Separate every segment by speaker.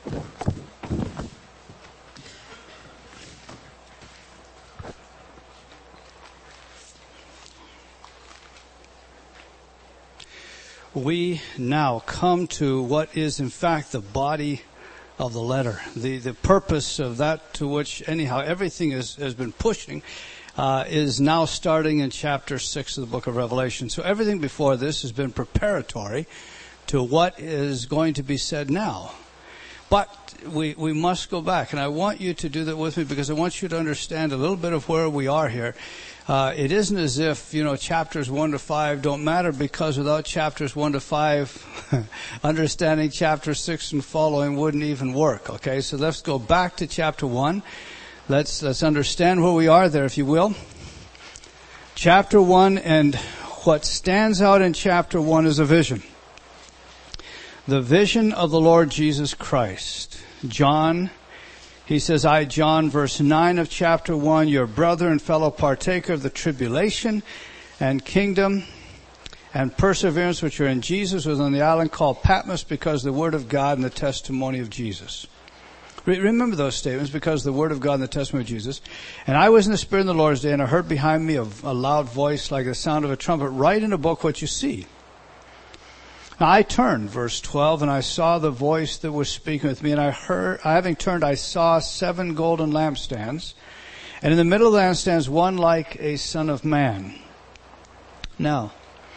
Speaker 1: We now come to what is in fact the body of the letter. The purpose of that to which anyhow everything has been pushing is now starting in chapter 6 of the book of Revelation. So everything before this has been preparatory to what is going to be said now. But we must go back, and I want you to do that with me because I want you to understand a little bit of where we are here. It isn't as if, chapters 1 to 5 don't matter, because without chapters 1 to 5, understanding chapter 6 and following wouldn't even work. Okay, so let's go back to chapter 1. Let's understand where we are there, if you will. Chapter 1, and what stands out in chapter 1 is a vision. The vision of the Lord Jesus Christ. John, he says, I, John, verse 9 of chapter 1, your brother and fellow partaker of the tribulation and kingdom and perseverance which are in Jesus, was on the island called Patmos because of the word of God and the testimony of Jesus. Remember those statements, because of the word of God and the testimony of Jesus. And I was in the Spirit in the Lord's day, and I heard behind me a loud voice like the sound of a trumpet. Write in a book what you see. Now I turned, verse 12, and I saw the voice that was speaking with me, and having turned, I saw 7 golden lampstands, and in the middle of the lampstands, one like a son of man. Now,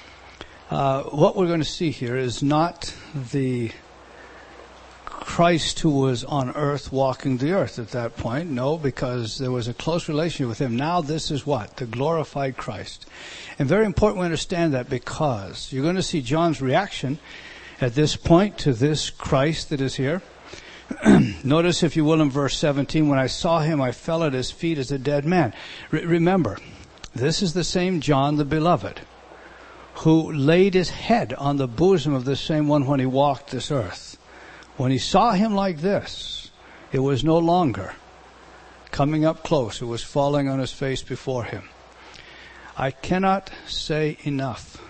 Speaker 1: what we're going to see here is not the Christ who was on earth walking the earth at that point. No, because there was a close relationship with him. Now this is what? The glorified Christ. And very important we understand that, because you're going to see John's reaction at this point to this Christ that is here. Notice, if you will, in verse 17, when I saw him, I fell at his feet as a dead man. Remember, this is the same John the Beloved who laid his head on the bosom of this same one when he walked this earth. When he saw him like this, it was no longer coming up close. It was falling on his face before him. I cannot say enough.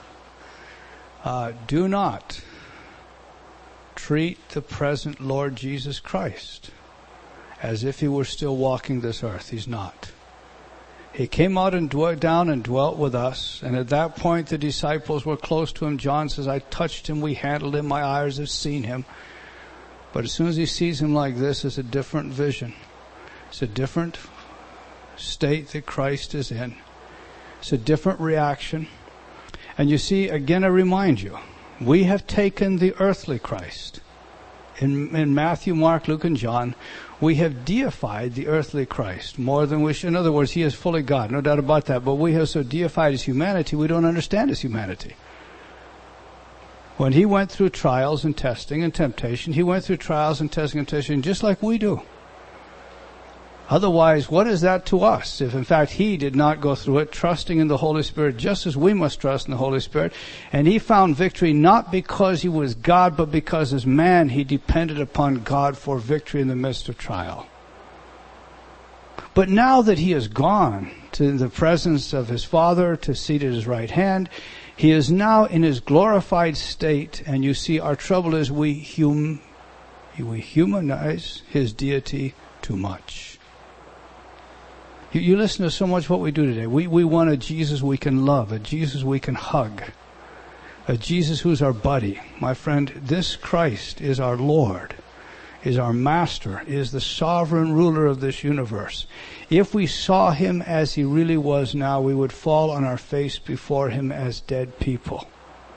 Speaker 1: Do not treat the present Lord Jesus Christ as if he were still walking this earth. He's not. He came out and down and dwelt with us. And at that point, the disciples were close to him. John says, I touched him, we handled him, my eyes have seen him. But as soon as he sees him like this, it's a different vision. It's a different state that Christ is in. It's a different reaction. And you see, again, I remind you, we have taken the earthly Christ. In Matthew, Mark, Luke, and John, we have deified the earthly Christ more than we should. In other words, he is fully God, no doubt about that. But we have so deified his humanity, we don't understand his humanity. When he went through trials and testing and temptation, he went through trials and testing and temptation just like we do. Otherwise, what is that to us if in fact he did not go through it, trusting in the Holy Spirit just as we must trust in the Holy Spirit? And he found victory not because he was God, but because as man he depended upon God for victory in the midst of trial. But now that he has gone to the presence of his Father, to seat at his right hand, he is now in his glorified state, and you see our trouble is we humanize his deity too much. You listen to so much what we do today. We want a Jesus we can love, a Jesus we can hug, a Jesus who's our buddy. My friend, this Christ is our Lord, is our Master, is the sovereign ruler of this universe. If we saw him as he really was now, we would fall on our face before him as dead people.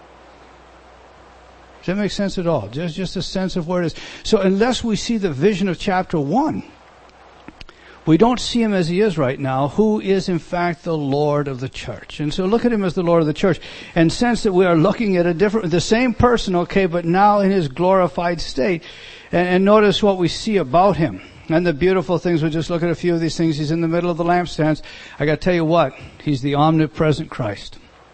Speaker 1: Does that make sense at all? Just a sense of where it is. So unless we see the vision of chapter 1, we don't see him as he is right now, who is in fact the Lord of the church. And so look at him as the Lord of the church, and sense that we are looking at the same person, okay, but now in his glorified state. And notice what we see about him. And the beautiful things, we'll just look at a few of these things. He's in the middle of the lampstands. I got to tell you what, he's the omnipresent Christ.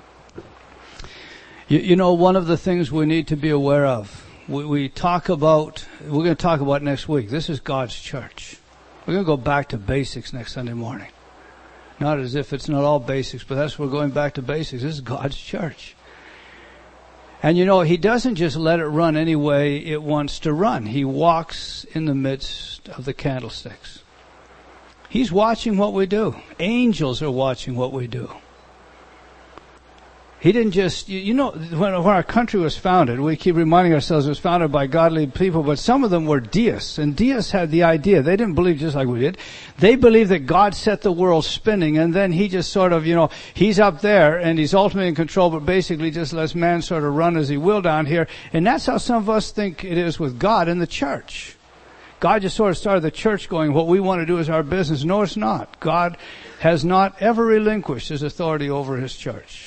Speaker 1: You know, one of the things we need to be aware of, we're going to talk about next week. This is God's church. We're going to go back to basics next Sunday morning. Not as if it's not all basics, but that's we're going back to basics. This is God's church. And he doesn't just let it run any way it wants to run. He walks in the midst of the candlesticks. He's watching what we do. Angels are watching what we do. He didn't just, when our country was founded, we keep reminding ourselves it was founded by godly people, but some of them were deists. And deists had the idea. They didn't believe just like we did. They believed that God set the world spinning, and then he just sort of, he's up there and he's ultimately in control, but basically just lets man sort of run as he will down here. And that's how some of us think it is with God and the church. God just sort of started the church going, what we want to do is our business. No, it's not. God has not ever relinquished his authority over his church.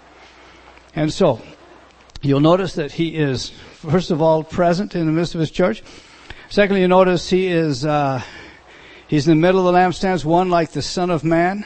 Speaker 1: And so, you'll notice that he is, first of all, present in the midst of his church. Secondly, you notice he is, he's in the middle of the lampstands, one like the Son of Man.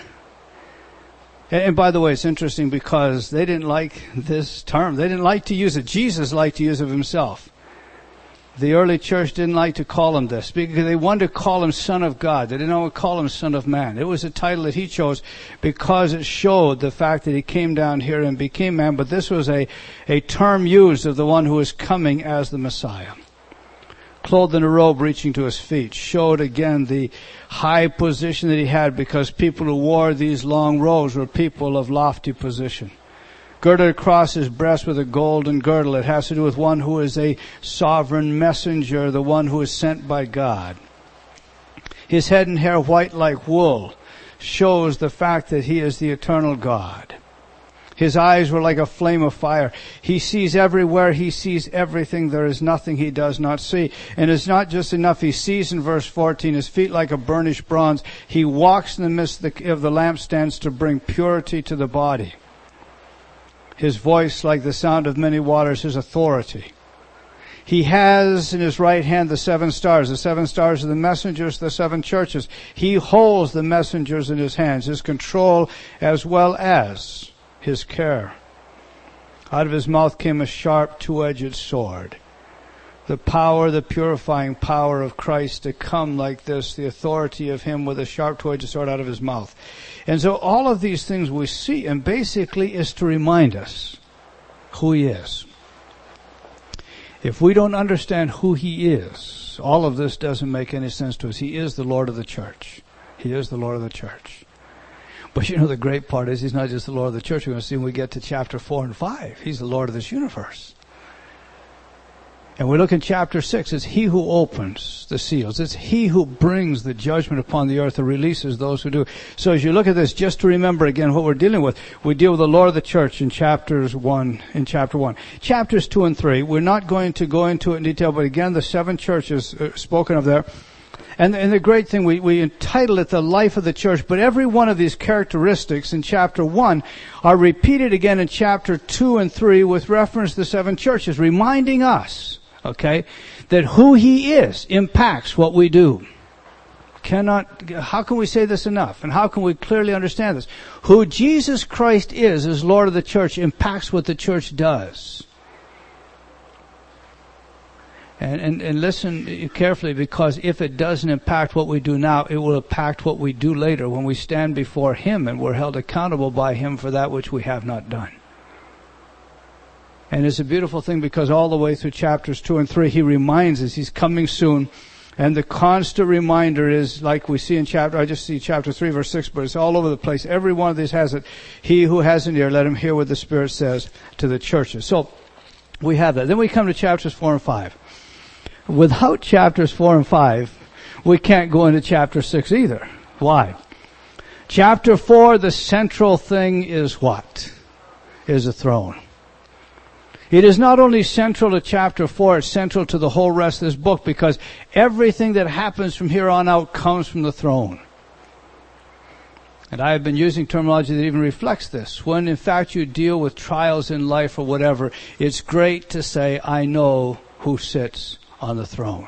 Speaker 1: And by the way, it's interesting because they didn't like this term. They didn't like to use it. Jesus liked to use it of himself. The early church didn't like to call him this because they wanted to call him Son of God. They didn't want to call him Son of Man. It was a title that he chose because it showed the fact that he came down here and became man. But this was a term used of the one who was coming as the Messiah. Clothed in a robe reaching to his feet, showed again the high position that he had because people who wore these long robes were people of lofty position. Girded across his breast with a golden girdle. It has to do with one who is a sovereign messenger, the one who is sent by God. His head and hair white like wool shows the fact that he is the eternal God. His eyes were like a flame of fire. He sees everywhere. He sees everything. There is nothing he does not see. And it's not just enough. He sees in verse 14, his feet like a burnished bronze. He walks in the midst of the lampstands to bring purity to the body. His voice like the sound of many waters, his authority. He has in his right hand the 7 stars. The 7 stars are the messengers of the 7 churches. He holds the messengers in his hands, his control as well as his care. Out of his mouth came a sharp 2-edged sword. The power, the purifying power of Christ to come like this, the authority of him with a sharp 2-edged sword out of his mouth. And so all of these things we see, and basically is to remind us who he is. If we don't understand who he is, all of this doesn't make any sense to us. He is the Lord of the church. He is the Lord of the church. But the great part is he's not just the Lord of the church. We're going to see when we get to chapter 4 and 5. He's the Lord of this universe. And we look in chapter 6, it's he who opens the seals. It's he who brings the judgment upon the earth and releases those who do. So as you look at this, just to remember again what we're dealing with, we deal with the Lord of the church in chapter 1. Chapters 2 and 3, we're not going to go into it in detail, but again, the 7 churches spoken of there. And the great thing, we entitle it the life of the church, but every one of these characteristics in chapter 1 are repeated again in chapter 2 and 3 with reference to the 7 churches, reminding us, that who he is impacts what we do. How can we say this enough? And how can we clearly understand this? Who Jesus Christ is as Lord of the church impacts what the church does. And listen carefully, because if it doesn't impact what we do now, it will impact what we do later when we stand before him and we're held accountable by him for that which we have not done. And it's a beautiful thing because all the way through chapters 2 and 3, he reminds us he's coming soon. And the constant reminder is, like we see in I just see chapter 3, verse 6, but it's all over the place. Every one of these has it. He who has an ear, let him hear what the Spirit says to the churches. So, we have that. Then we come to chapters 4 and 5. Without chapters 4 and 5, we can't go into chapter 6 either. Why? Chapter 4, the central thing is what? Is a throne. It is not only central to chapter 4, it's central to the whole rest of this book because everything that happens from here on out comes from the throne. And I have been using terminology that even reflects this. When in fact you deal with trials in life or whatever, it's great to say, I know who sits on the throne.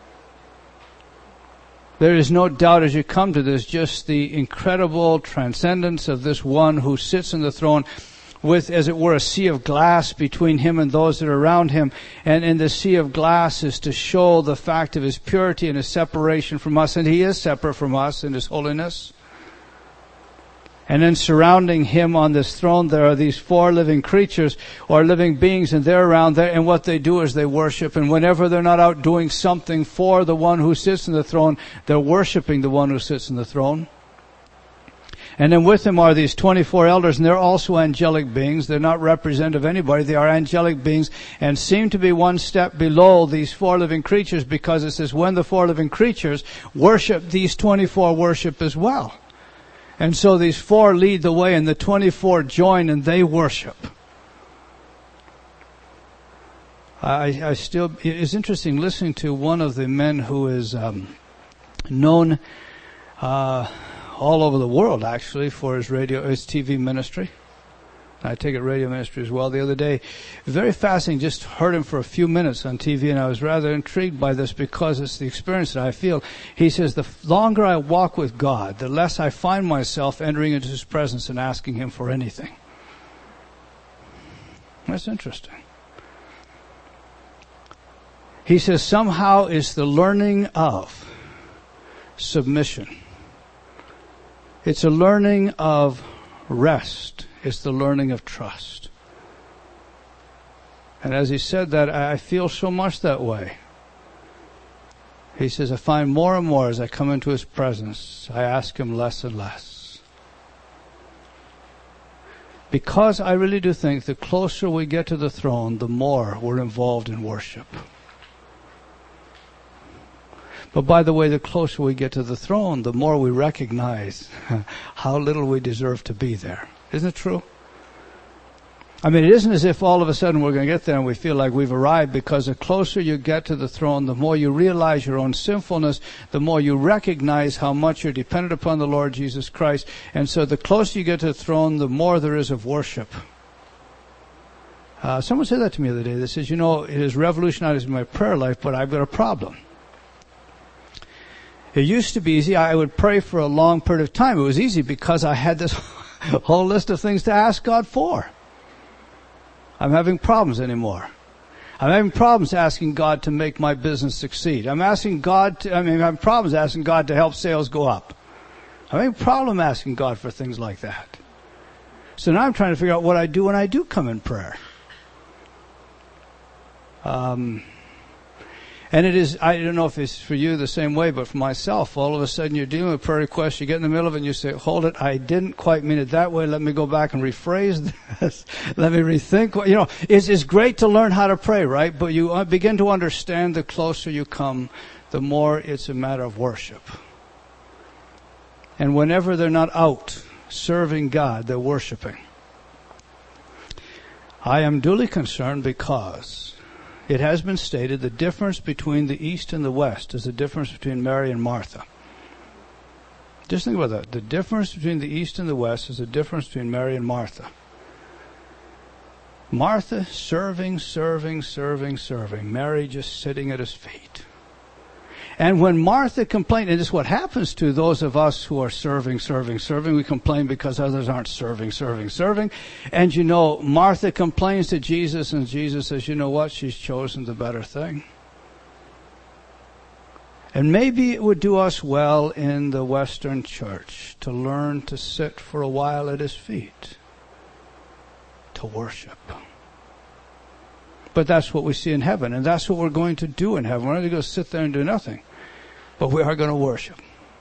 Speaker 1: There is no doubt as you come to this, just the incredible transcendence of this one who sits on the throne with, as it were, a sea of glass between him and those that are around him. And in the sea of glass is to show the fact of his purity and his separation from us. And he is separate from us in his holiness. And then surrounding him on this throne, there are these 4 living creatures or living beings, and they're around there. And what they do is they worship. And whenever they're not out doing something for the one who sits in the throne, they're worshiping the one who sits in the throne. And then with them are these 24 elders, and they're also angelic beings. They're not representative of anybody. They are angelic beings and seem to be one step below these 4 living creatures, because it says when the 4 living creatures worship, these 24 worship as well. And so these 4 lead the way, and the 24 join, and they worship. I still, it's interesting listening to one of the men who is known all over the world, actually, for his TV ministry. I take it radio ministry as well. The other day, very fascinating, just heard him for a few minutes on TV, and I was rather intrigued by this because it's the experience that I feel. He says, the longer I walk with God, the less I find myself entering into His presence and asking Him for anything. That's interesting. He says, somehow it's the learning of submission. It's a learning of rest. It's the learning of trust. And as he said that, I feel so much that way. He says, I find more and more as I come into His presence, I ask Him less and less. Because I really do think the closer we get to the throne, the more we're involved in worship. But by the way, the closer we get to the throne, the more we recognize how little we deserve to be there. Isn't it true? I mean, it isn't as if all of a sudden we're going to get there and we feel like we've arrived, because the closer you get to the throne, the more you realize your own sinfulness, the more you recognize how much you're dependent upon the Lord Jesus Christ. And so the closer you get to the throne, the more there is of worship. Someone said that to me the other day. They says, it has revolutionized my prayer life, but I've got a problem. It used to be easy. I would pray for a long period of time. It was easy because I had this whole list of things to ask God for. I'm having problems anymore. I'm having problems asking God to make my business succeed. I'm having problems asking God to help sales go up. I'm having a problem asking God for things like that. So now I'm trying to figure out what I do when I do come in prayer. And it is, I don't know if it's for you the same way, but for myself, all of a sudden you're dealing with a prayer request, you get in the middle of it and you say, hold it, I didn't quite mean it that way, let me go back and rephrase this, let me rethink. It's great to learn how to pray, right? But you begin to understand the closer you come, the more it's a matter of worship. And whenever they're not out serving God, they're worshiping. I am duly concerned because it has been stated the difference between the East and the West is the difference between Mary and Martha. Just think about that. The difference between the East and the West is the difference between Mary and Martha. Martha serving. Mary just sitting at His feet. And when Martha complained, and this is what happens to those of us who are serving, we complain because others aren't serving. And Martha complains to Jesus, and Jesus says, you know what? She's chosen the better thing. And maybe it would do us well in the Western church to learn to sit for a while at His feet, to worship. But that's what we see in heaven, and that's what we're going to do in heaven. We're not going to sit there and do nothing, but we are going to worship.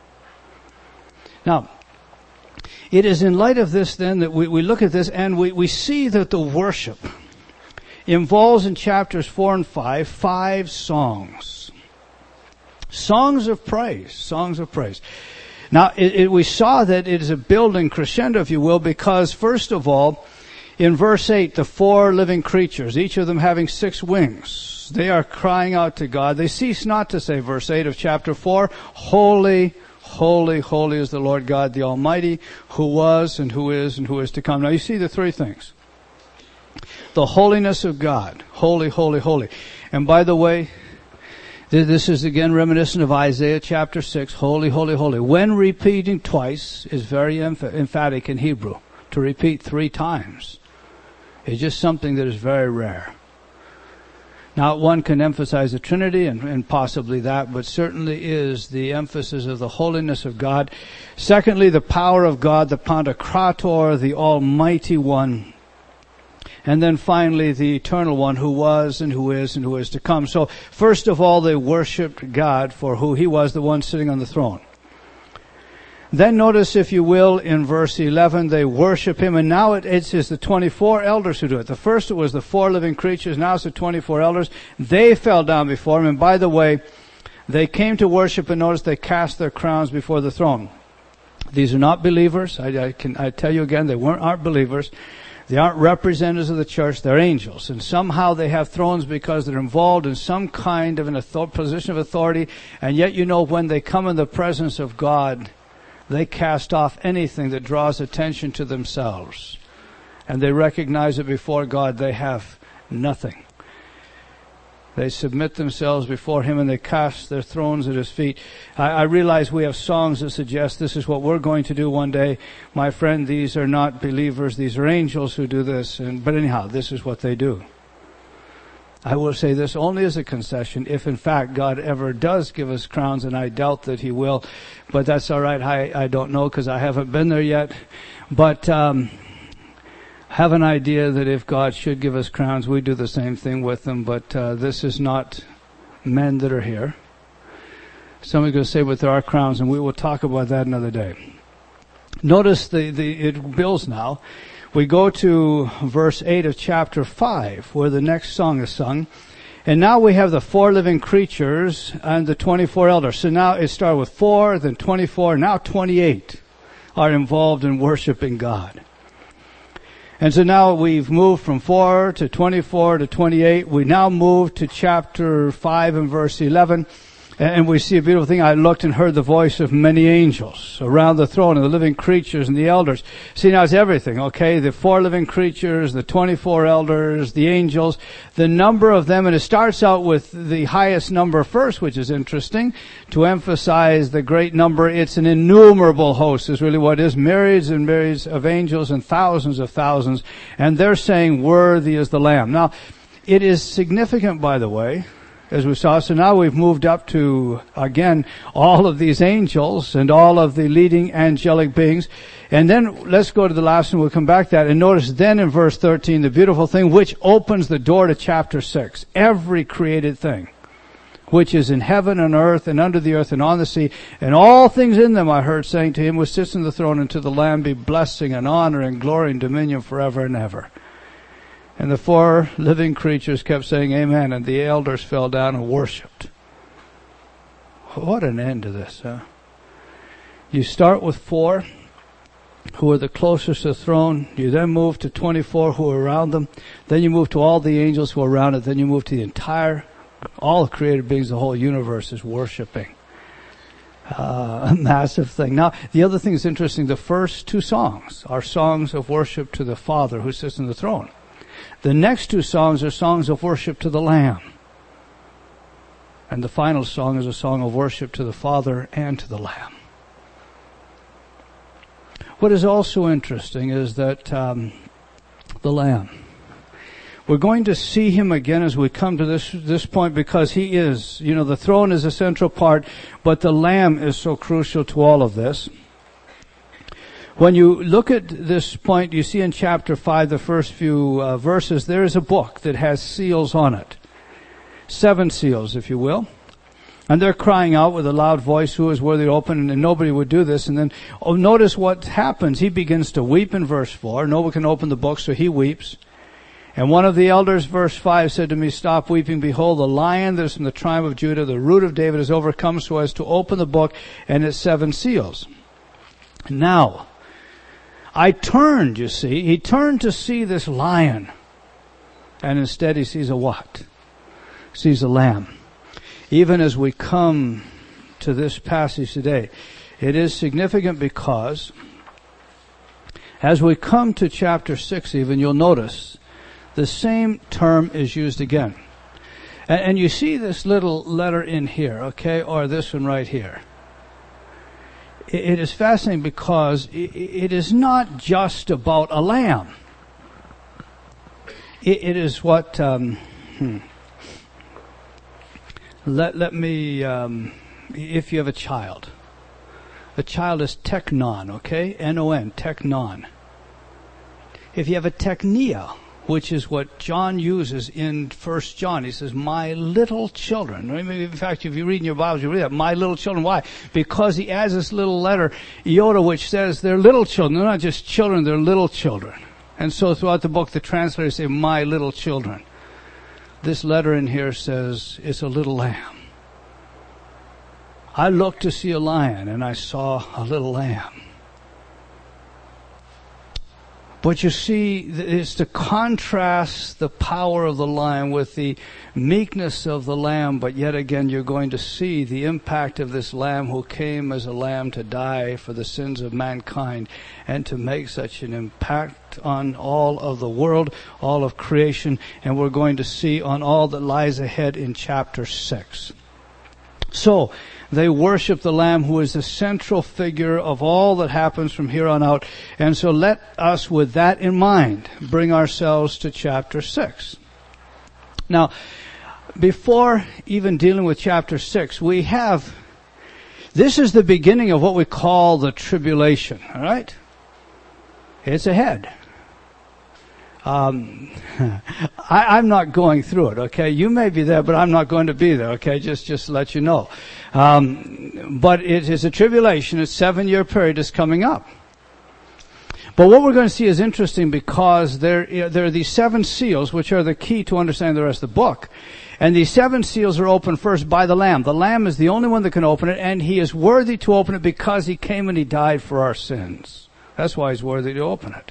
Speaker 1: Now, it is in light of this then that we look at this and we see that the worship involves in chapters 4 and 5 songs. Songs of praise. Now, we saw that it is a building crescendo, if you will, because first of all, in verse 8, the 4 living creatures, each of them having 6 wings, they are crying out to God. They cease not to say, verse 8 of chapter 4, Holy, holy, holy is the Lord God, the Almighty, who was and who is to come. Now you see the 3 things. The holiness of God. Holy, holy, holy. And by the way, this is again reminiscent of Isaiah chapter 6, holy, holy, holy. When repeating twice is very emphatic in Hebrew. To repeat 3 times. It's just something that is very rare. Now, one can emphasize the Trinity and possibly that, but certainly is the emphasis of the holiness of God. Secondly, the power of God, the Pantocrator, the Almighty One. And then finally, the Eternal One, who was and who is and who is to come. So, first of all, they worshipped God for who He was, the one sitting on the throne. Then notice, if you will, in verse 11, they worship Him, and now it's the 24 elders who do it. The first it was the 4 living creatures, now it's the 24 elders. They fell down before Him, and by the way, they came to worship, and notice they cast their crowns before the throne. These are not believers. I tell you again, they aren't believers. They aren't representatives of the church. They're angels. And somehow they have thrones because they're involved in some kind of position of authority. And yet, when they come in the presence of God, they cast off anything that draws attention to themselves. And they recognize that before God they have nothing. They submit themselves before Him and they cast their thrones at His feet. I realize we have songs that suggest this is what we're going to do one day. My friend, these are not believers. These are angels who do this. But anyhow, this is what they do. I will say this only as a concession, if in fact God ever does give us crowns, and I doubt that He will, but that's all right. I don't know because I haven't been there yet. But have an idea that if God should give us crowns, we do the same thing with them. But this is not men that are here. Somebody's going to say, but there are crowns, and we will talk about that another day. Notice it builds now. We go to verse 8 of chapter 5, where the next song is sung. And now we have the 4 living creatures and the 24 elders. So now it started with 4, then 24, now 28 are involved in worshiping God. And so now we've moved from 4 to 24 to 28. We now move to chapter 5 and verse 11. And we see a beautiful thing. I looked and heard the voice of many angels around the throne, and the living creatures and the elders. See, now it's everything, okay? The 4 living creatures, the 24 elders, the angels, the number of them. And it starts out with the highest number first, which is interesting. To emphasize the great number, it's an innumerable host is really what it is. Myriads and myriads of angels and thousands of thousands. And they're saying, worthy is the Lamb. Now, it is significant, by the way, as we saw. So now we've moved up to, again, all of these angels and all of the leading angelic beings. And then let's go to the last one. We'll come back to that. And notice then in verse 13, the beautiful thing which opens the door to chapter 6. Every created thing, which is in heaven and earth and under the earth and on the sea, and all things in them, I heard saying to Him who sits on the throne and to the Lamb be blessing and honor and glory and dominion forever and ever. And the 4 living creatures kept saying amen, and the elders fell down and worshipped. What an end to this, huh? You start with 4 who are the closest to the throne. You then move to 24 who are around them. Then you move to all the angels who are around it. Then you move to the entire, all the created beings, the whole universe is worshiping. A massive thing. Now, the other thing is interesting. The first 2 songs are songs of worship to the Father who sits on the throne. The next 2 songs are songs of worship to the Lamb. And the final song is a song of worship to the Father and to the Lamb. What is also interesting is that the Lamb. We're going to see Him again as we come to this point, because He is, the throne is a central part, but the Lamb is so crucial to all of this. When you look at this point, you see in chapter 5, the first few verses, there is a book that has seals on it. 7 seals, if you will. And they're crying out with a loud voice, who is worthy to open, and nobody would do this. And then, notice what happens. He begins to weep in verse 4. No one can open the book, so he weeps. And one of the elders, verse 5, said to me, stop weeping. Behold, the Lion that is from the tribe of Judah, the root of David, has overcome so as to open the book and its 7 seals. Now, I turned, you see. He turned to see this lion. And instead he sees a what? He sees a lamb. Even as we come to this passage today, it is significant because as we come to chapter 6 even, you'll notice the same term is used again. And you see this little letter in here, okay, or this one right here. It is fascinating because it is not just about a lamb. It is what, Let me, if you have a child is teknon, okay? N-O-N, teknon. If you have a teknia, which is what John uses in 1 John, he says, my little children. In fact, if you read in your Bibles, you read that, my little children. Why? Because he adds this little letter, iota, which says they're little children. They're not just children, they're little children. And so throughout the book, the translators say, my little children. This letter in here says, it's a little lamb. I looked to see a lion, and I saw a little lamb. But you see, it's to contrast the power of the lion with the meekness of the lamb, but yet again you're going to see the impact of this lamb who came as a lamb to die for the sins of mankind and to make such an impact on all of the world, all of creation, and we're going to see on all that lies ahead in chapter 6. So, they worship the Lamb who is the central figure of all that happens from here on out. And so let us, with that in mind, bring ourselves to chapter 6. Now, before even dealing with chapter 6, this is the beginning of what we call the tribulation, all right? It's ahead. I'm not going through it, okay? You may be there, but I'm not going to be there, okay? Just to let you know. But it is a tribulation. A 7-year period is coming up. But what we're going to see is interesting because there are these 7 seals, which are the key to understanding the rest of the book. And these 7 seals are opened first by the Lamb. The Lamb is the only one that can open it, and he is worthy to open it because he came and he died for our sins. That's why he's worthy to open it.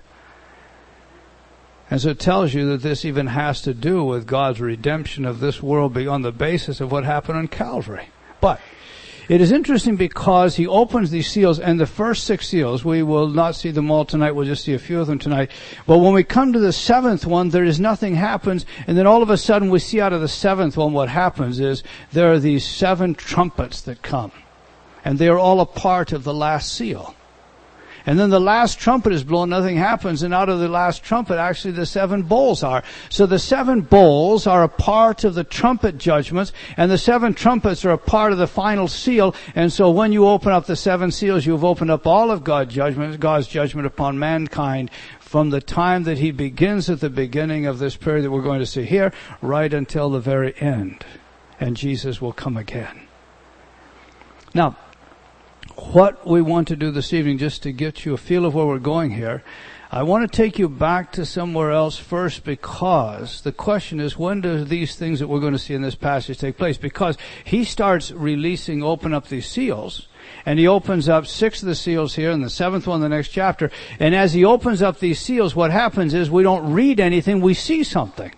Speaker 1: And so it tells you that this even has to do with God's redemption of this world on the basis of what happened on Calvary. But it is interesting because he opens these seals, and the first 6 seals, we will not see them all tonight, we'll just see a few of them tonight. But when we come to the 7th one, nothing happens, and then all of a sudden we see out of the 7th one what happens is there are these 7 trumpets that come. And they are all a part of the last seal. And then the last trumpet is blown, nothing happens, and out of the last trumpet, actually the 7 bowls are. So the 7 bowls are a part of the trumpet judgments, and the 7 trumpets are a part of the final seal. And so when you open up the 7 seals, you've opened up all of God's judgment upon mankind from the time that he begins at the beginning of this period that we're going to see here, right until the very end. And Jesus will come again. Now, what we want to do this evening, just to get you a feel of where we're going here, I want to take you back to somewhere else first, because the question is, when do these things that we're going to see in this passage take place? Because he starts open up these seals, and he opens up 6 of the seals here, and the 7th one in the next chapter. And as he opens up these seals, what happens is we don't read anything, we see something.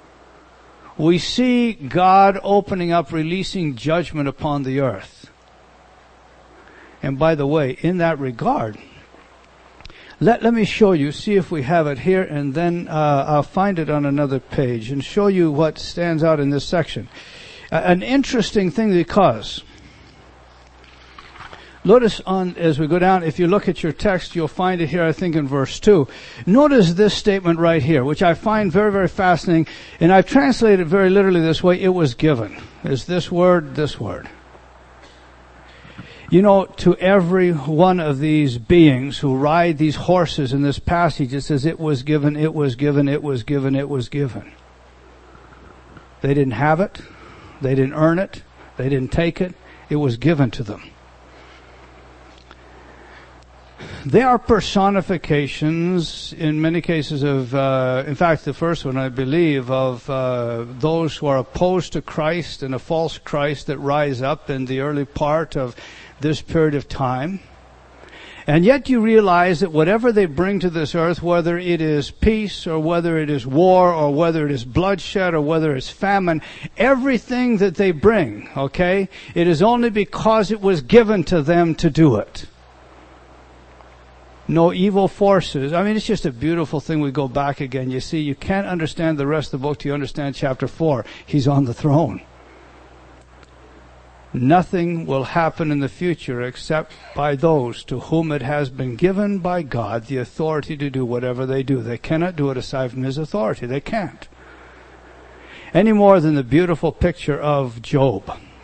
Speaker 1: We see God opening up, releasing judgment upon the earth. And by the way, in that regard, let me show you, see if we have it here, and then I'll find it on another page and show you what stands out in this section. An interesting thing, because notice as we go down, if you look at your text, you'll find it here, I think in verse 2. Notice this statement right here, which I find very, very fascinating, and I've translated it very literally this way: it was given. Is this word, this word. You know, to every one of these beings who ride these horses in this passage, it says, it was given, it was given, it was given, it was given. They didn't have it. They didn't earn it. They didn't take it. It was given to them. They are personifications, in many cases, of, in fact, the first one, I believe, of those who are opposed to Christ and a false Christ that rise up in the early part of this period of time. And yet you realize that whatever they bring to this earth, whether it is peace or whether it is war or whether it is bloodshed or whether it's famine, everything that they bring, okay, it is only because it was given to them to do it. No evil forces. I mean, it's just a beautiful thing. We go back again. You see, you can't understand the rest of the book till you understand chapter 4. He's on the throne. Nothing will happen in the future except by those to whom it has been given by God the authority to do whatever they do. They cannot do it aside from his authority. They can't. Any more than the beautiful picture of Job.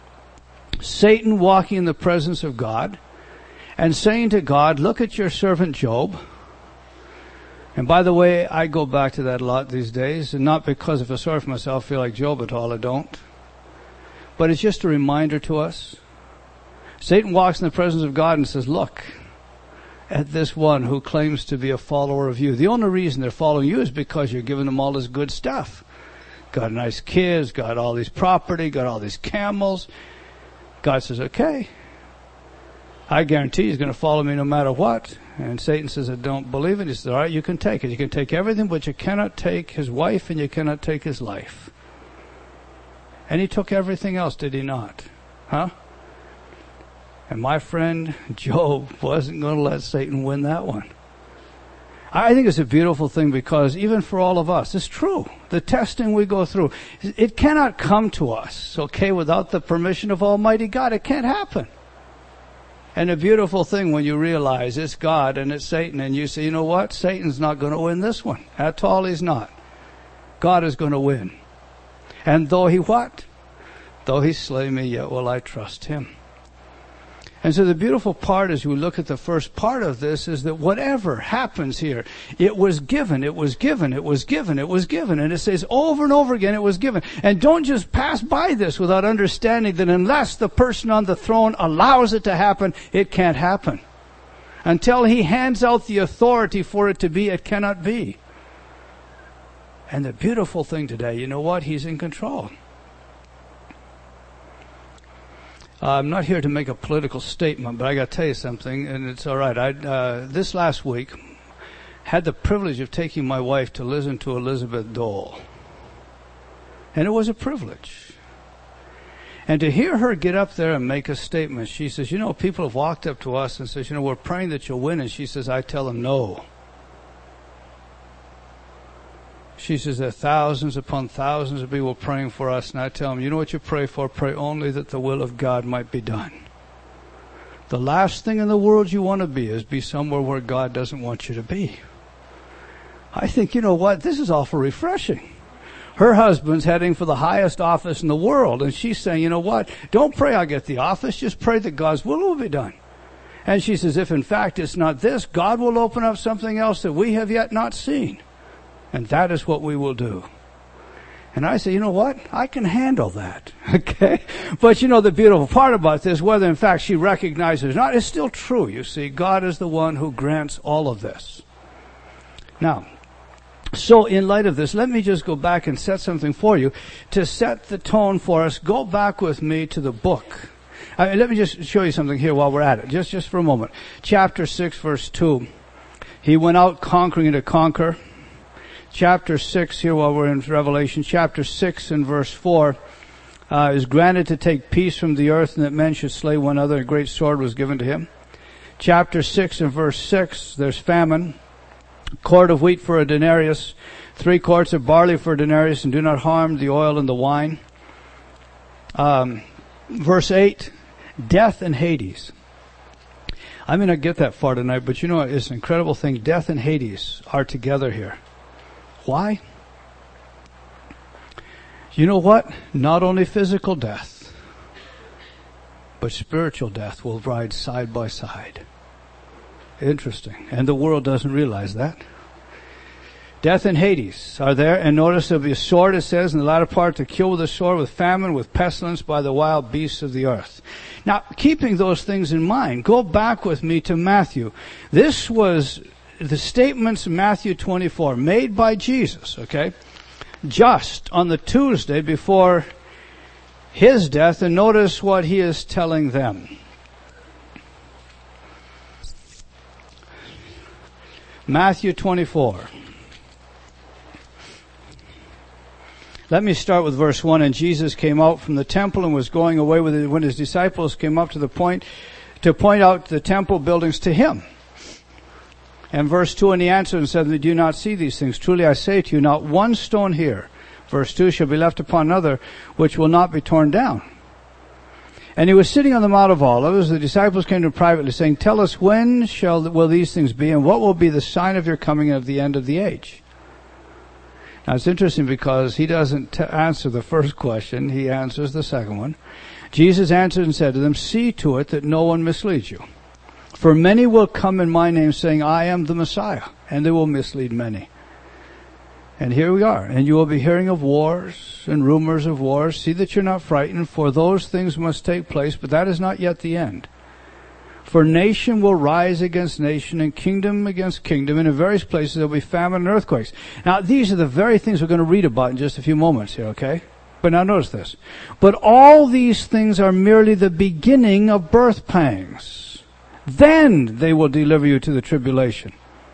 Speaker 1: Satan walking in the presence of God and saying to God, look at your servant Job. And by the way, I go back to that a lot these days, and not because I feel sorry for myself, I feel like Job at all, I don't. But it's just a reminder to us. Satan walks in the presence of God and says, look at this one who claims to be a follower of you. The only reason they're following you is because you're giving them all this good stuff. Got nice kids, got all these property, got all these camels. God says, okay, I guarantee he's going to follow me no matter what. And Satan says, I don't believe it. He says, all right, you can take it. You can take everything, but you cannot take his wife and you cannot take his life. And he took everything else, did he not? Huh? And my friend Job wasn't going to let Satan win that one. I think it's a beautiful thing because even for all of us, it's true. The testing we go through, it cannot come to us, okay, without the permission of Almighty God. It can't happen. And a beautiful thing when you realize it's God and it's Satan and you say, you know what? Satan's not going to win this one. At all he's not. God is going to win. And though he what? Though he slay me, yet will I trust him. And so the beautiful part as we look at the first part of this is that whatever happens here, it was given, it was given, it was given, it was given. And it says over and over again, it was given. And don't just pass by this without understanding that unless the person on the throne allows it to happen, it can't happen. Until he hands out the authority for it to be, it cannot be. And the beautiful thing today, you know what? He's in control. I'm not here to make a political statement, but I got to tell you something, and it's all right. This last week, had the privilege of taking my wife to listen to Elizabeth Dole. And it was a privilege. And to hear her get up there and make a statement, she says, you know, people have walked up to us and says, you know, we're praying that you'll win. And she says, I tell them no. She says there are thousands upon thousands of people praying for us, and I tell them, you know what you pray for? Pray only that the will of God might be done. The last thing in the world you want to be is be somewhere where God doesn't want you to be. I think, you know what? This is awful refreshing. Her husband's heading for the highest office in the world, and she's saying, you know what? Don't pray I'll get the office, just pray that God's will be done. And she says, if in fact it's not this, God will open up something else that we have yet not seen. And that is what we will do. And I say, you know what? I can handle that. Okay? But you know, the beautiful part about this, whether in fact she recognizes or not, is still true. You see, God is the one who grants all of this. Now, so in light of this, let me just go back and set something for you. To set the tone for us, go back with me to the book. Let me just show you something here while we're at it. Just for a moment. Chapter 6, verse 2. He went out conquering to conquer. Chapter 6, here while we're in Revelation, chapter 6 and verse 4, is granted to take peace from the earth and that men should slay one another. A great sword was given to him. Chapter 6 and verse 6, there's famine. A quart of wheat for a denarius, 3 quarts of barley for a denarius, and do not harm the oil and the wine. Verse 8, death and Hades. I may not get that far tonight, but you know, it's an incredible thing. Death and Hades are together here. Why? You know what? Not only physical death, but spiritual death will ride side by side. Interesting. And the world doesn't realize that. Death and Hades are there. And notice there'll be a sword, it says, in the latter part, to kill with a sword, with famine, with pestilence, by the wild beasts of the earth. Now, keeping those things in mind, go back with me to Matthew. This was the statements in Matthew 24 made by Jesus, okay, just on the Tuesday before his death, and notice what he is telling them. Matthew 24. Let me start with verse 1. And Jesus came out from the temple and was going away with it when his disciples came up to the point to point out the temple buildings to him. And verse 2, and he answered and said, do you not see these things? Truly I say to you, not one stone here, verse 2, shall be left upon another, which will not be torn down. And he was sitting on the Mount of Olives. The disciples came to him privately, saying, tell us, when will these things be, and what will be the sign of your coming and of the end of the age? Now it's interesting because he doesn't answer the first question, he answers the second one. Jesus answered and said to them, "See to it that no one misleads you. For many will come in my name saying, 'I am the Messiah,' and they will mislead many. And here we are. And you will be hearing of wars and rumors of wars. See that you're not frightened, for those things must take place, but that is not yet the end. For nation will rise against nation and kingdom against kingdom, and in various places there will be famine and earthquakes." Now, these are the very things we're going to read about in just a few moments here, okay? But now notice this. "But all these things are merely the beginning of birth pangs. Then they will deliver you to the tribulation."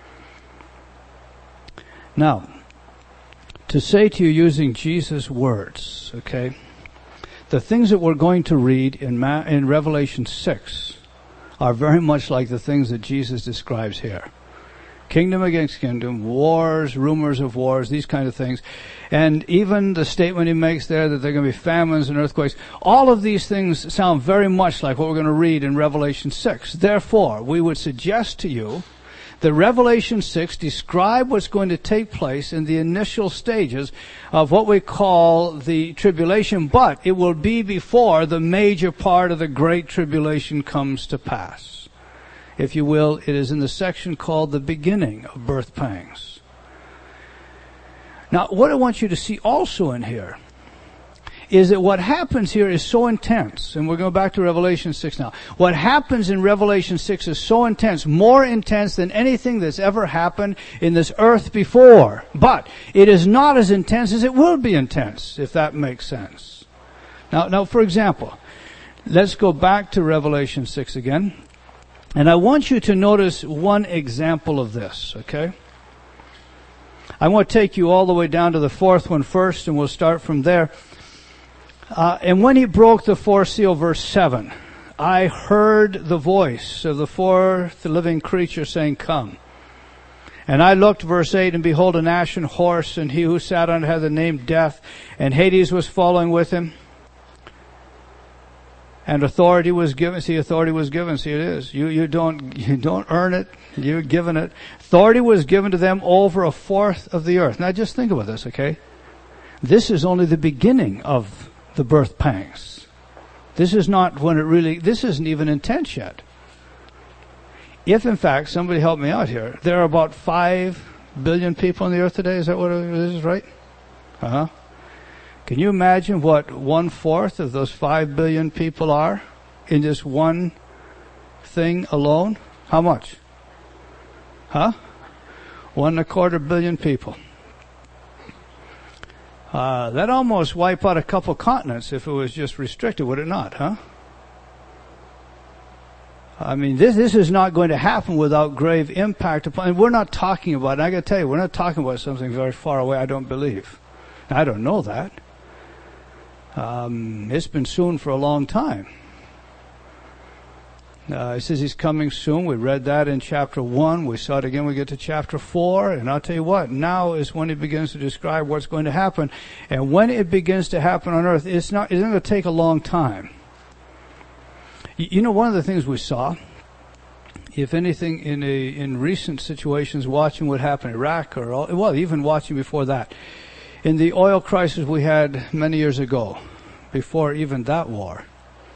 Speaker 1: Now, to say to you using Jesus' words, okay, the things that we're going to read in Revelation 6 are very much like the things that Jesus describes here. Kingdom against kingdom, wars, rumors of wars, these kind of things. And even the statement he makes there that there are going to be famines and earthquakes, all of these things sound very much like what we're going to read in Revelation 6. Therefore, we would suggest to you that Revelation 6 describe what's going to take place in the initial stages of what we call the tribulation, but it will be before the major part of the great tribulation comes to pass. If you will, it is in the section called the beginning of birth pangs. Now, what I want you to see also in here is that what happens here is so intense, and we're going back to Revelation 6 now. What happens in Revelation 6 is so intense, more intense than anything that's ever happened in this earth before. But it is not as intense as it will be intense, if that makes sense. Now, for example, let's go back to Revelation 6 again. And I want you to notice one example of this, okay? I want to take you all the way down to the fourth one first, and we'll start from there. And when he broke the fourth seal, verse 7, I heard the voice of the fourth living creature saying, "Come." And I looked, verse 8, and behold, an ashen horse, and he who sat on it had the name Death, and Hades was following with him. And authority was given. See, authority was given. See, it is. You don't earn it. You're given it. Authority was given to them over a fourth of the earth. Now just think about this, okay? This is only the beginning of the birth pangs. This is not when this isn't even intense yet. If in fact, somebody help me out here, there are about 5 billion people on the earth today, is that what it is, right? Uh-huh. Can you imagine what 1/4 of those 5 billion people are in this one thing alone? How much? 1.25 billion people. That almost wipe out a couple continents if it was just restricted, would it not, huh? I mean, this is not going to happen without grave impact upon, and we're not talking about, and I gotta tell you, we're not talking about something very far away, I don't believe. I don't know that. It's been soon for a long time. It says he's coming soon. We read that in chapter 1. We saw it again. We get to chapter 4. And I'll tell you what, now is when he begins to describe what's going to happen. And when it begins to happen on earth, it's not going to take a long time. You know, one of the things we saw, if anything, in recent situations, watching what happened in Iraq, even watching before that, in the oil crisis we had many years ago, before even that war,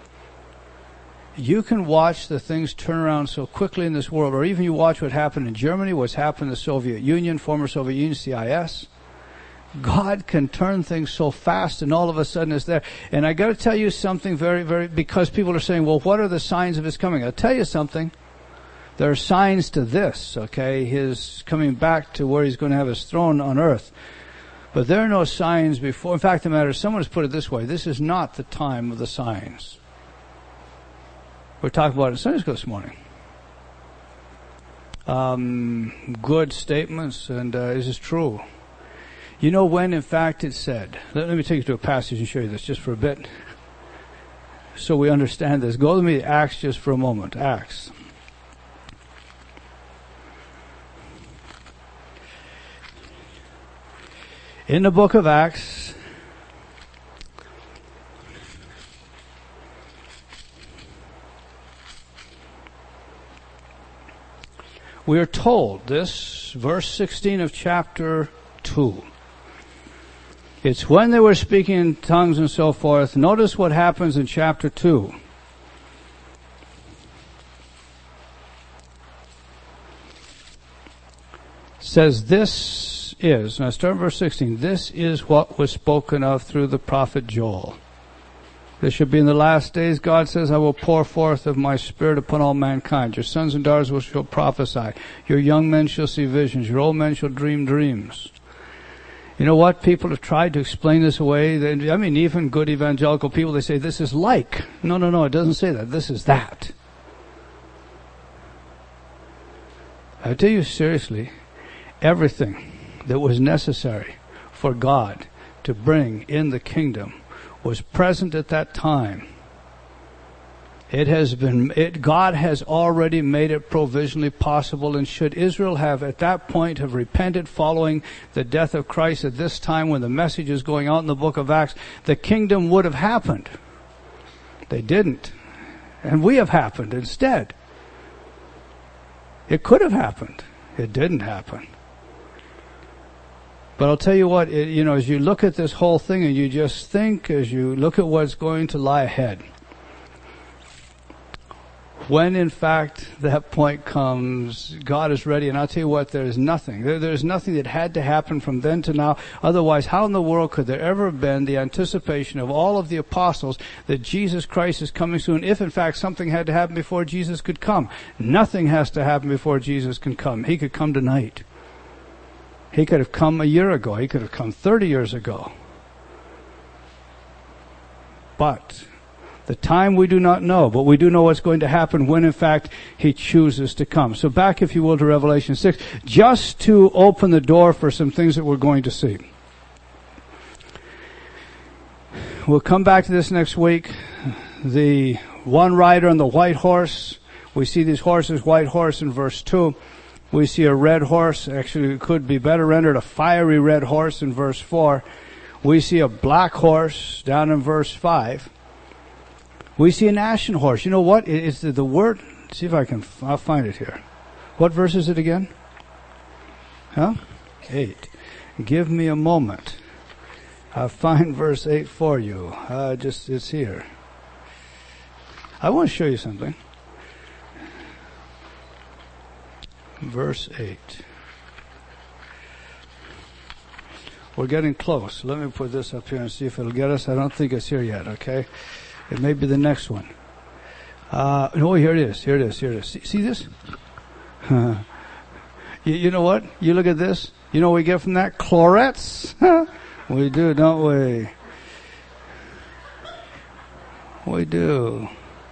Speaker 1: you can watch the things turn around so quickly in this world, or even you watch what happened in Germany, what's happened in the Soviet Union, former Soviet Union, CIS. God can turn things so fast, and all of a sudden it's there. And I got to tell you something very, very, because people are saying, well, what are the signs of his coming? I'll tell you something. There are signs to this, okay, his coming back to where he's going to have his throne on earth. But there are no signs before. In fact, the matter is, someone has put it this way, this is not the time of the signs. We're talking about it in Sunday school this morning. Good statements, and this is true. You know when, in fact, it's said. Let me take you to a passage and show you this just for a bit, so we understand this. Go with me to Acts just for a moment. Acts. In the book of Acts, we are told this, verse 16 of chapter 2. It's when they were speaking in tongues and so forth. Notice what happens in chapter 2. It says, this is, now start verse 16, this is what was spoken of through the prophet Joel. This should be in the last days, God says, I will pour forth of my Spirit upon all mankind. Your sons and daughters shall prophesy. Your young men shall see visions. Your old men shall dream dreams. You know what? People have tried to explain this away. I mean, even good evangelical people, they say this is like. No, it doesn't say that. This is that. I tell you seriously, everything that was necessary for God to bring in the kingdom was present at that time. God has already made it provisionally possible, and should Israel have at that point have repented following the death of Christ at this time when the message is going out in the book of Acts, the kingdom would have happened. They didn't. And we have happened instead. It could have happened. It didn't happen. But I'll tell you what, as you look at this whole thing and you just think, as you look at what's going to lie ahead, when in fact that point comes, God is ready. And I'll tell you what, there's nothing that had to happen from then to now. Otherwise, how in the world could there ever have been the anticipation of all of the apostles that Jesus Christ is coming soon, if in fact something had to happen before Jesus could come? Nothing has to happen before Jesus can come. He could come tonight. He could have come a year ago. He could have come 30 years ago. But the time we do not know, but we do know what's going to happen when in fact He chooses to come. So back, if you will, to Revelation 6, just to open the door for some things that we're going to see. We'll come back to this next week. The one rider on the white horse. We see these horses, white horse in verse 2. We see a red horse, actually it could be better rendered a fiery red horse in verse 4. We see a black horse down in verse 5. We see an ashen horse. You know what? It's the word, see if I'll find it here. What verse is it again? 8. Give me a moment. I'll find verse 8 for you. It's here. I want to show you something. Verse 8. We're getting close. Let me put this up here and see if it'll get us. I don't think it's here yet, okay? It may be the next one. No, here it is. Here it is. See this? You know what? You look at this. You know what we get from that? Chlorets. We do, don't we? We do.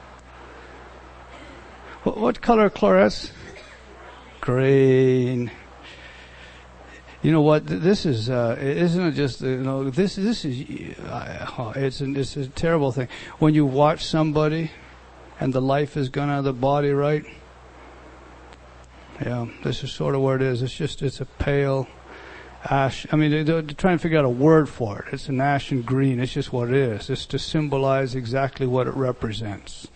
Speaker 1: What color are chlorets? Green. You know what? This is, isn't it just, this is, it's a terrible thing. When you watch somebody and the life is gone out of the body, right? Yeah, this is sort of where it is. It's a pale ash. I mean, they're trying to figure out a word for it. It's an ashen green. It's just what it is. It's to symbolize exactly what it represents.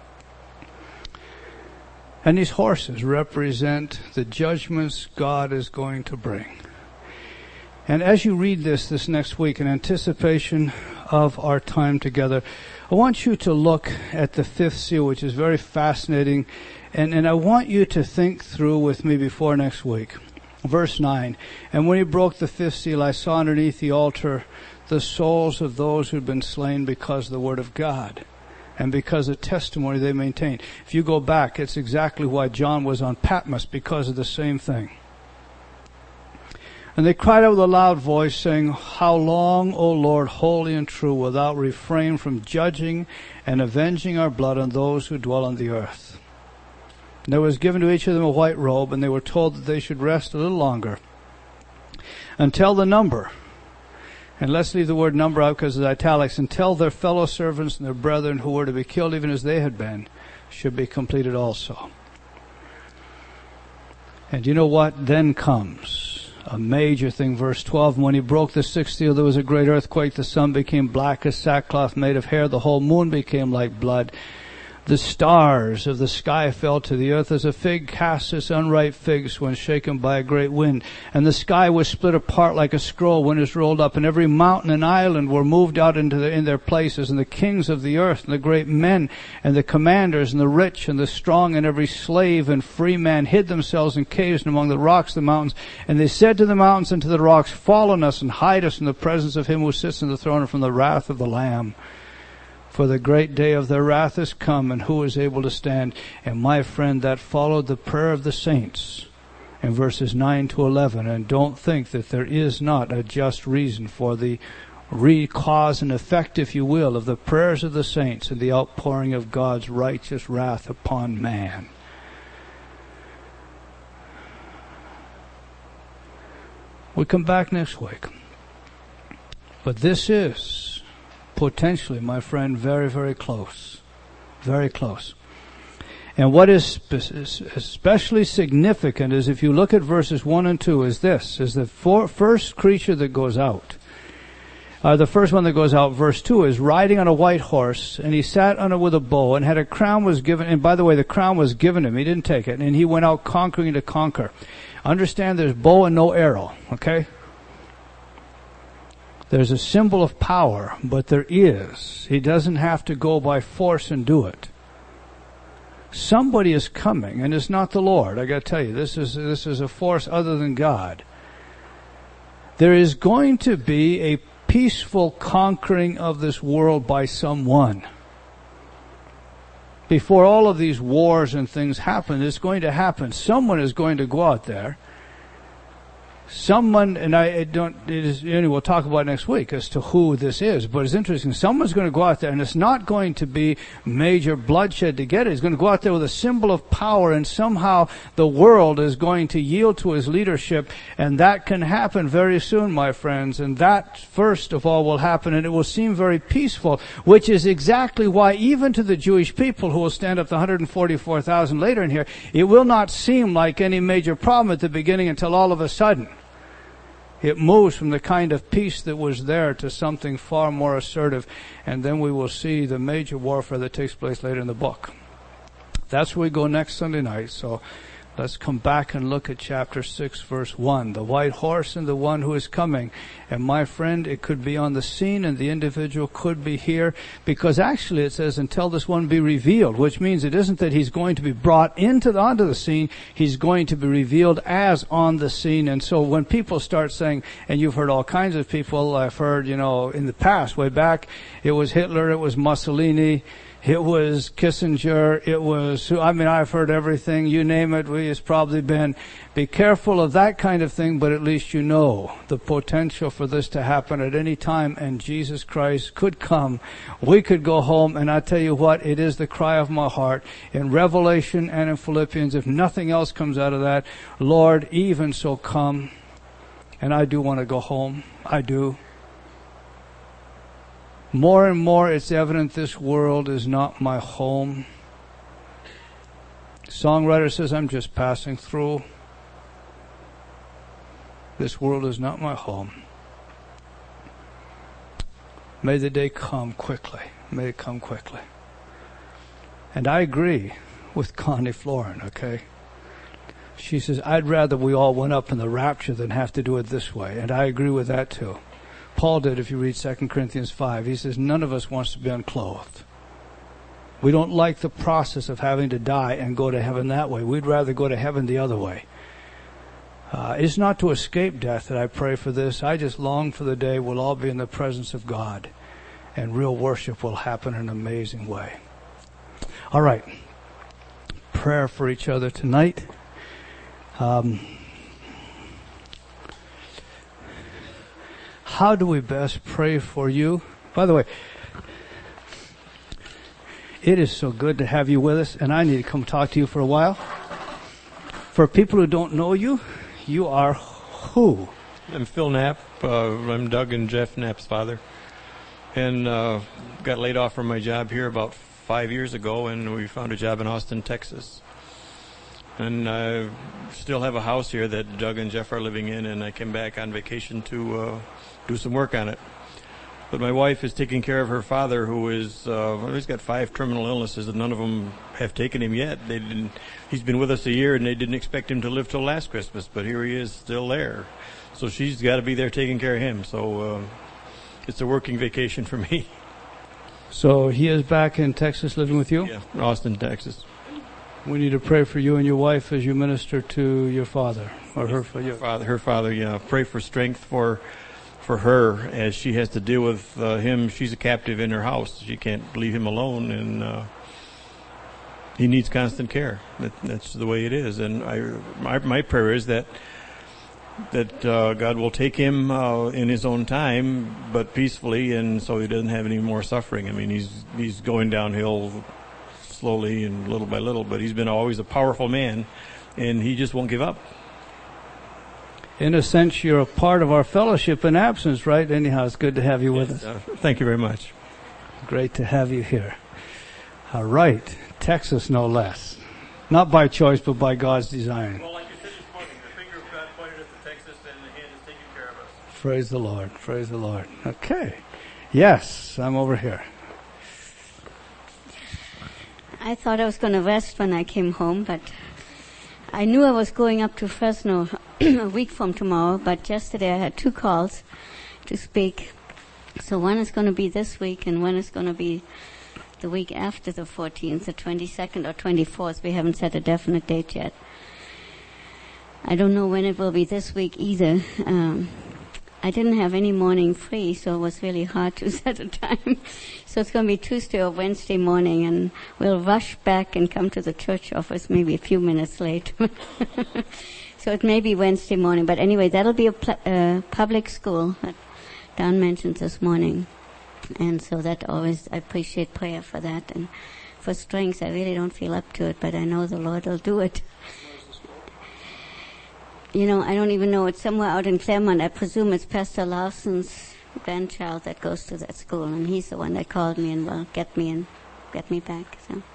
Speaker 1: And these horses represent the judgments God is going to bring. And as you read this next week in anticipation of our time together, I want you to look at the fifth seal, which is very fascinating. And I want you to think through with me before next week. Verse 9, and when He broke the fifth seal, I saw underneath the altar the souls of those who had been slain because of the word of God and because of testimony they maintained. If you go back, it's exactly why John was on Patmos, because of the same thing. And they cried out with a loud voice, saying, How long, O Lord, holy and true, wilt thou refrain from judging and avenging our blood on those who dwell on the earth? And there was given to each of them a white robe, and they were told that they should rest a little longer until the number, and let's leave the word number out because of the italics, until their fellow servants and their brethren who were to be killed even as they had been should be completed also. And you know what then comes? A major thing, verse 12. And when He broke the sixth seal, there was a great earthquake. The sun became black as sackcloth made of hair. The whole moon became like blood. The stars of the sky fell to the earth as a fig casts its unripe figs when shaken by a great wind. And the sky was split apart like a scroll when it is rolled up, and every mountain and island were moved out in their places. And the kings of the earth, and the great men, and the commanders, and the rich, and the strong, and every slave and free man hid themselves in caves and among the rocks of the mountains. And they said to the mountains and to the rocks, fall on us and hide us from the presence of him who sits on the throne and from the wrath of the Lamb. For the great day of their wrath is come, and who is able to stand? And my friend, that followed the prayer of the saints in verses 9 to 11. And don't think that there is not a just reason for the cause and effect, if you will, of the prayers of the saints and the outpouring of God's righteous wrath upon man. We'll come back next week. But this is potentially, my friend, very, very close. Very close. And what is especially significant is if you look at verses 1 and 2 is this, is the first creature that goes out. The first one that goes out, verse 2, is riding on a white horse, and he sat on it with a bow, and had a crown was given, and by the way, the crown was given him, he didn't take it, and he went out conquering to conquer. Understand there's bow and no arrow, okay? There's a symbol of power, but there is. He doesn't have to go by force and do it. Somebody is coming, and it's not the Lord. I got to tell you, this is a force other than God. There is going to be a peaceful conquering of this world by someone. Before all of these wars and things happen, it's going to happen. Someone is going to go out there. Someone, and we'll talk about next week as to who this is, but it's interesting. Someone's going to go out there, and it's not going to be major bloodshed to get it. He's going to go out there with a symbol of power, and somehow the world is going to yield to his leadership, and that can happen very soon, my friends, and that first of all will happen, and it will seem very peaceful, which is exactly why even to the Jewish people who will stand up to 144,000 later in here, it will not seem like any major problem at the beginning until all of a sudden it moves from the kind of peace that was there to something far more assertive. And then we will see the major warfare that takes place later in the book. That's where we go next Sunday night. So let's come back and look at chapter 6, verse 1. The white horse and the one who is coming. And my friend, it could be on the scene and the individual could be here. Because actually it says, until this one be revealed. Which means it isn't that he's going to be brought onto the scene. He's going to be revealed as on the scene. And so when people start saying, and you've heard all kinds of people, I've heard, in the past, way back, it was Hitler, it was Mussolini, it was Kissinger, I've heard everything, you name it, it's probably been. Be careful of that kind of thing, but at least you know the potential for this to happen at any time, and Jesus Christ could come. We could go home, and I tell you what, it is the cry of my heart in Revelation and in Philippians, if nothing else comes out of that, Lord, even so come. And I do want to go home. I do. More and more it's evident this world is not my home. Songwriter says, I'm just passing through. This world is not my home. May the day come quickly. May it come quickly. And I agree with Connie Florin, okay? She says, I'd rather we all went up in the rapture than have to do it this way. And I agree with that too. Paul did, if you read 2 Corinthians 5. He says, none of us wants to be unclothed. We don't like the process of having to die and go to heaven that way. We'd rather go to heaven the other way. It's not to escape death that I pray for this. I just long for the day we'll all be in the presence of God and real worship will happen in an amazing way. All right. Prayer for each other tonight. How do we best pray for you? By the way, it is so good to have you with us, and I need to come talk to you for a while. For people who don't know you, you are who?
Speaker 2: I'm Phil Knapp. I'm Doug and Jeff Knapp's father. And got laid off from my job here about 5 years ago, and we found a job in Austin, Texas. And I still have a house here that Doug and Jeff are living in, and I came back on vacation to do some work on it. But my wife is taking care of her father, who is he's got 5 terminal illnesses, and none of them have taken him yet. He's been with us a year, and they didn't expect him to live till last Christmas, but here he is, still there. So she's got to be there taking care of him. So it's a working vacation for me.
Speaker 1: So he is back in Texas living with you?
Speaker 2: Yeah, Austin, Texas.
Speaker 1: We need to pray for you and your wife as you minister to your father, or her
Speaker 2: father. Yeah. Pray for strength for her as she has to deal with him. She's a captive in her house. She can't leave him alone, and he needs constant care. That's the way it is. And my prayer is that God will take him in his own time, but peacefully, and so he doesn't have any more suffering. I mean, he's going downhill slowly and little by little, but he's been always a powerful man, and he just won't give up.
Speaker 1: In a sense, you're a part of our fellowship in absence, right? Anyhow, it's good to have you with us.
Speaker 2: Thank you very much.
Speaker 1: Great to have you here. All right. Texas, no less. Not by choice, but by God's design.
Speaker 2: Well, like you said this morning, the finger of God pointed at the Texas, and the hand is taking care of us.
Speaker 1: Praise the Lord. Praise the Lord. Okay. Yes, I'm over here.
Speaker 3: I thought I was going to rest when I came home, but I knew I was going up to Fresno a week from tomorrow, but yesterday I had 2 calls to speak. So one is going to be this week, and one is going to be the week after the 14th, the 22nd or 24th. We haven't set a definite date yet. I don't know when it will be this week either. I didn't have any morning free, so it was really hard to set a time. So it's going to be Tuesday or Wednesday morning, and we'll rush back and come to the church office maybe a few minutes late. So it may be Wednesday morning. But anyway, that'll be a public school that Don mentioned this morning. And so that always, I appreciate prayer for that. And for strength, I really don't feel up to it, but I know the Lord will do it. You know, I don't even know. It's somewhere out in Claremont. I presume it's Pastor Larson's grandchild that goes to that school, and he's the one that called me and will get me back.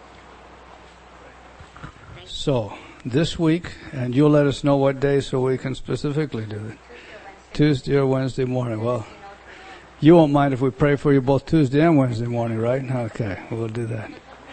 Speaker 1: So this week, and you'll let us know what day so we can specifically do it. Tuesday or Wednesday morning. Well, you won't mind if we pray for you both Tuesday and Wednesday morning, right? Okay, we'll do that.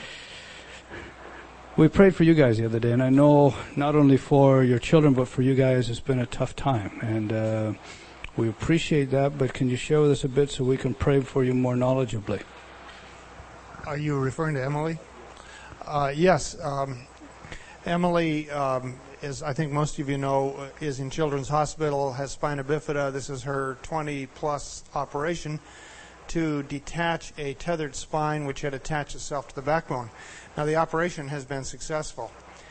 Speaker 1: We prayed for you guys the other day, and I know not only for your children, but for you guys, it's been a tough time. And we appreciate that, but can you share with us a bit so we can pray for you more knowledgeably?
Speaker 4: Are you referring to Emily? Yes. Emily, as I think most of you know, is in Children's Hospital, has spina bifida. This is her 20-plus operation to detach a tethered spine which had attached itself to the backbone. Now, the operation has been successful,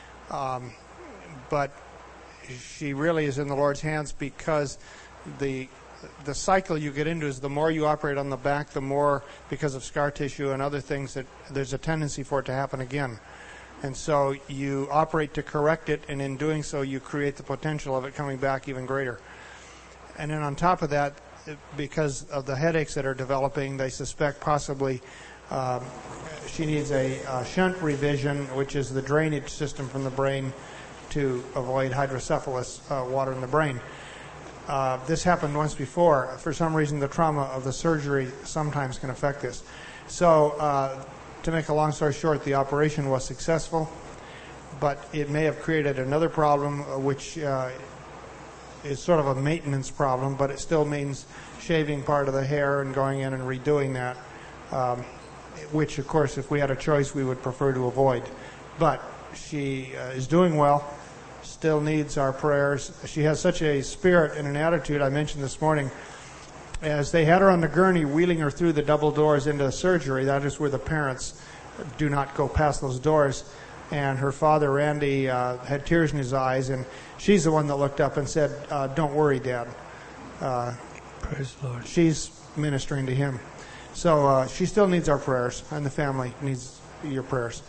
Speaker 4: but she really is in the Lord's hands because the cycle you get into is the more you operate on the back, the more, because of scar tissue and other things, that there's a tendency for it to happen again. And so you operate to correct it, and in doing so, you create the potential of it coming back even greater. And then on top of that, because of the headaches that are developing, they suspect possibly she needs a shunt revision, which is the drainage system from the brain to avoid hydrocephalus, water in the brain. This happened once before. For some reason, the trauma of the surgery sometimes can affect this. So to make a long story short, the operation was successful, but it may have created another problem, which is sort of a maintenance problem, but it still means shaving part of the hair and going in and redoing that, which, of course, if we had a choice, we would prefer to avoid. But she is doing well, still needs our prayers. She has such a spirit and an attitude, I mentioned this morning. As they had her on the gurney, wheeling her through the double doors into the surgery, that is where the parents do not go past those doors. And her father, Randy, had tears in his eyes, and she's the one that looked up and said, "Don't worry, Dad."
Speaker 1: Praise the Lord.
Speaker 4: She's ministering to him. So she still needs our prayers, and the family needs your prayers.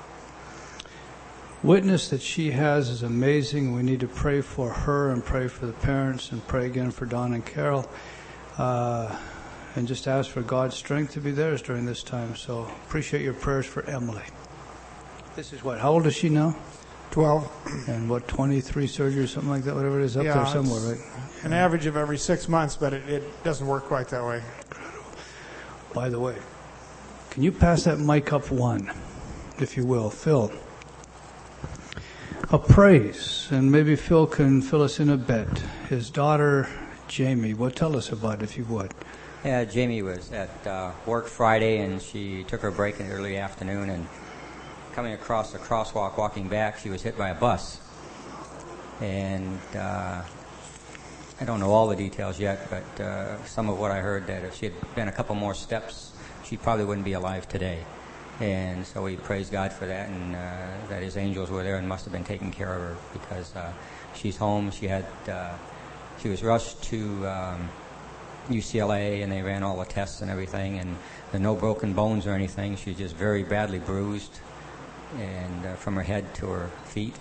Speaker 1: Witness that she has is amazing. We need to pray for her and pray for the parents and pray again for Don and Carol. And just ask for God's strength to be theirs during this time. So appreciate your prayers for Emily. This is what? How old is she now?
Speaker 4: 12.
Speaker 1: And what, 23 surgeries, something like that, whatever it is, up there somewhere, right?
Speaker 4: An average of every 6 months, but it doesn't work quite that way.
Speaker 1: by the way. Can you pass that mic up one, if you will, Phil? A praise, and maybe Phil can fill us in a bit. His daughter, Jamie, tell us about it, if you would.
Speaker 5: Yeah, Jamie was at work Friday, and she took her break in the early afternoon, and coming across the crosswalk, walking back, she was hit by a bus. And I don't know all the details yet, but some of what I heard, that if she had been a couple more steps, she probably wouldn't be alive today. And so we praise God for that, and that His angels were there and must have been taking care of her, because she's home. She was rushed to UCLA, and they ran all the tests and everything, and there are no broken bones or anything. She's just very badly bruised, and from her head to her feet,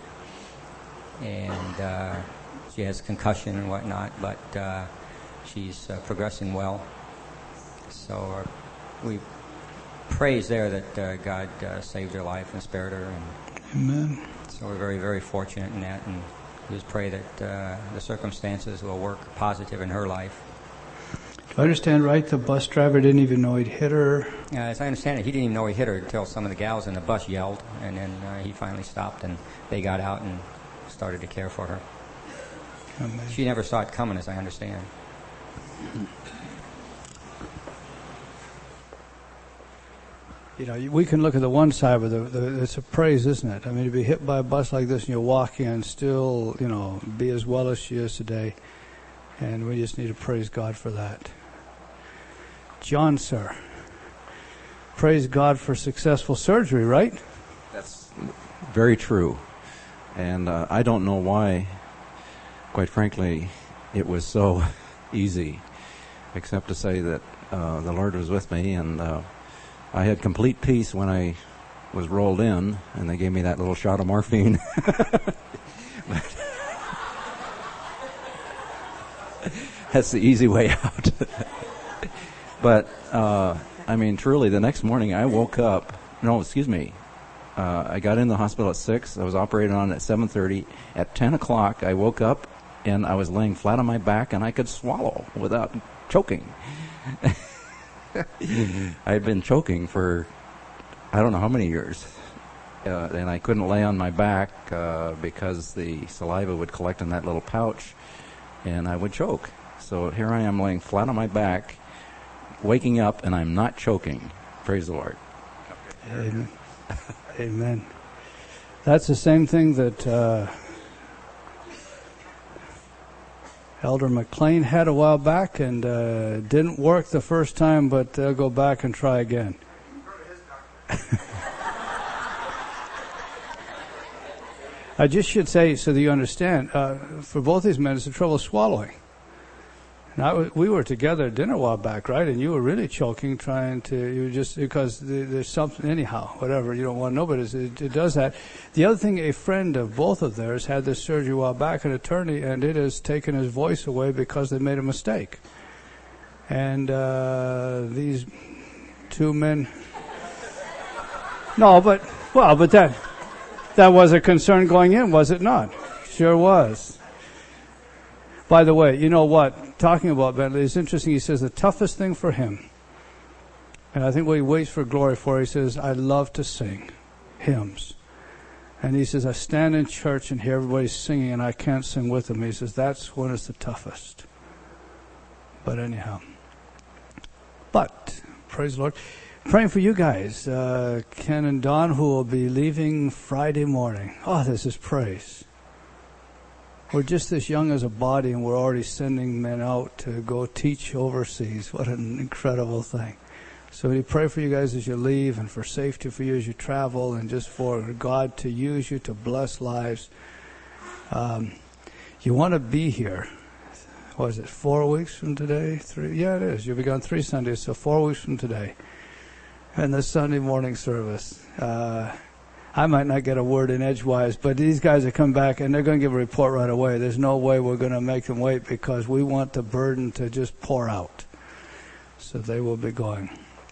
Speaker 5: and she has concussion and whatnot, but she's progressing well. So we praise there that God saved her life and spared her. And
Speaker 1: amen.
Speaker 5: So we're very, very fortunate in that, and we just pray that the circumstances will work positive in her life.
Speaker 1: Do I understand right? The bus driver didn't even know he'd hit her?
Speaker 5: As I understand it, he didn't even know he hit her until some of the gals in the bus yelled, and then he finally stopped, and they got out and started to care for her.
Speaker 1: Amen.
Speaker 5: She never saw it coming, as I understand.
Speaker 1: You know, we can look at the one side, but it's a praise, isn't it? I mean, to be hit by a bus like this and you're walking and still, be as well as she is today. And we just need to praise God for that. John, sir. Praise God for successful surgery, right?
Speaker 6: That's very true. And I don't know why, quite frankly, it was so easy, except to say that the Lord was with me, and I had complete peace when I was rolled in, and they gave me that little shot of morphine. That's the easy way out. But, truly, the next morning I woke up. I got in the hospital at 6. I was operated on at 7:30. At 10 o'clock, I woke up, and I was laying flat on my back, and I could swallow without choking. I had been choking for I don't know how many years, and I couldn't lay on my back because the saliva would collect in that little pouch, and I would choke. So here I am laying flat on my back, waking up, and I'm not choking. Praise the Lord.
Speaker 1: Amen. Amen. That's the same thing that Elder McLean had a while back, and didn't work the first time, but they'll go back and try again. I just should say, so that you understand, for both these men, it's the trouble swallowing. And we were together at dinner a while back, right? And you were really choking, because there's something, anyhow, whatever, you don't want to know, but it does that. The other thing, a friend of both of theirs had this surgery a while back, an attorney, and it has taken his voice away because they made a mistake. And these two men... No, but that was a concern going in, was it not? Sure was. By the way, you know what? Talking about Bentley, it's interesting. He says the toughest thing for him, and I think what he waits for glory for, he says, I love to sing hymns. And he says, I stand in church and hear everybody singing and I can't sing with them. He says, that's when it's the toughest. But anyhow. But, praise the Lord. Praying for you guys, Ken and Don, who will be leaving Friday morning. Oh, this is praise. We're just this young as a body, and we're already sending men out to go teach overseas. What an incredible thing. So we pray for you guys as you leave, and for safety for you as you travel, and just for God to use you to bless lives. You want to be here. What is it, 4 weeks from today? 3? Yeah, it is. You'll be gone 3 Sundays, so 4 weeks from today. And the Sunday morning service. I might not get a word in edgewise, but these guys will come back and they're going to give a report right away. There's no way we're going to make them wait, because we want the burden to just pour out. So they will be going.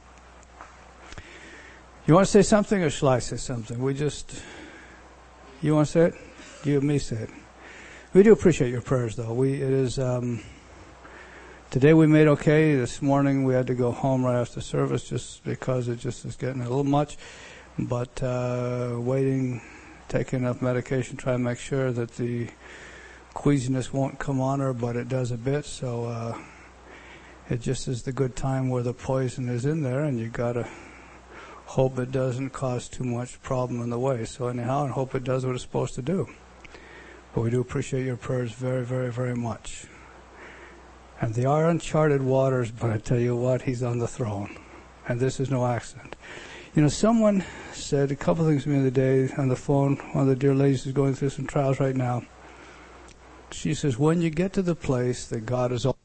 Speaker 1: You want to say something, or shall I say something? You want to say it? You and me say it. We do appreciate your prayers, though. It is Today we made okay. This morning we had to go home right after service just because it just is getting a little much. But waiting, taking enough medication, trying to make sure that the queasiness won't come on her, but it does a bit. So it just is the good time where the poison is in there, and you got to hope it doesn't cause too much problem in the way. So anyhow, and hope it does what it's supposed to do. But we do appreciate your prayers very, very, very much. And they are uncharted waters, but I tell you what, he's on the throne. And this is no accident. You know, someone said a couple things to me the other day on the phone. One of the dear ladies is going through some trials right now. She says, when you get to the place that God is all